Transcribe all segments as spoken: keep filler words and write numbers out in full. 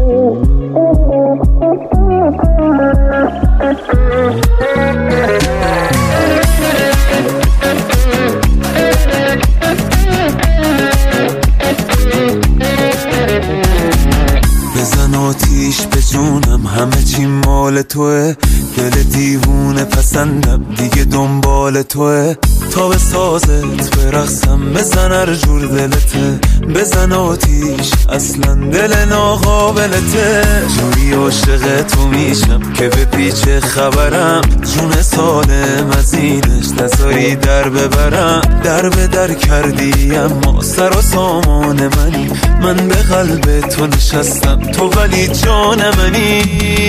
بزن آتیش به جونم، همه چی مال توه، دل دیوونه پسندم دیگه دنبال توه، تا به سازت برقصم، بزن هر جور دلته، بزن آتیش اصلا دل ناقابلته، جوری عاشق تو میشم که به پیچ خبرم، جون سالم از اینش نذاری در ببرم، در به در کردی اما سر و سامان منی، من به قلب تو نشستم تو ولی جان منی،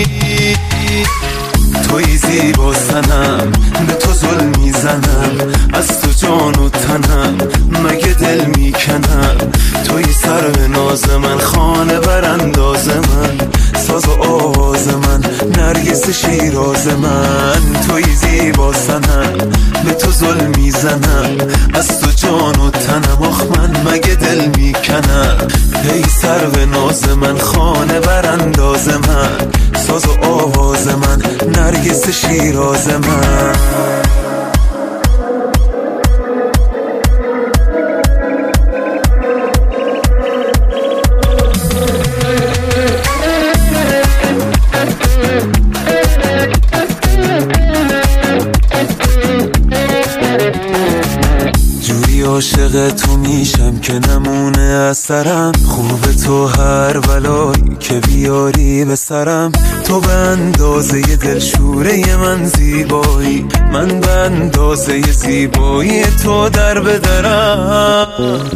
توی زیبا سنم به تو ظلم میزنم، از تو جان و تنم مگه دل میکنم، توی سر به ناز من، خانه برانداز من، ساز و آواز من، نرگس شیراز من، توی زیبا سنم به تو ظلم میزنم، از تو جان و تنم، آخ من مگه دل میکنم، ای سر به ناز من، خانه برانداز من، ساز و آواز من، نرگس شیراز من. جوری عاشق تو میشم که نمونه اثرم، خوب تو هر بلایی که بیاری به سرم، تو به اندازه دلشوره من زیبایی، من به اندازه زیبایی تو در بدرم،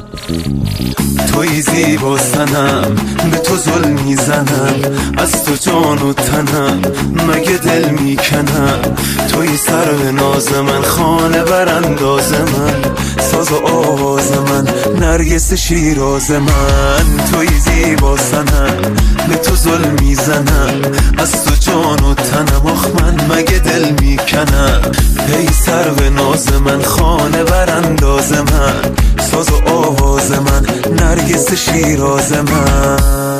توی زیبا سنم به تو ظلم میزنم، از تو جان و تنم مگه دل میکنم، توی سر به ناز من، خانه برانداز من، ساز و آواز من، نرگس شیراز من، توی زیبا سنم به تو ظلم میزنم، از تو جان و تنم، آخ من مگه دل میکنم، ای سر به ناز من، خانه برانداز من، ساز و آواز من، نرگس شیراز من.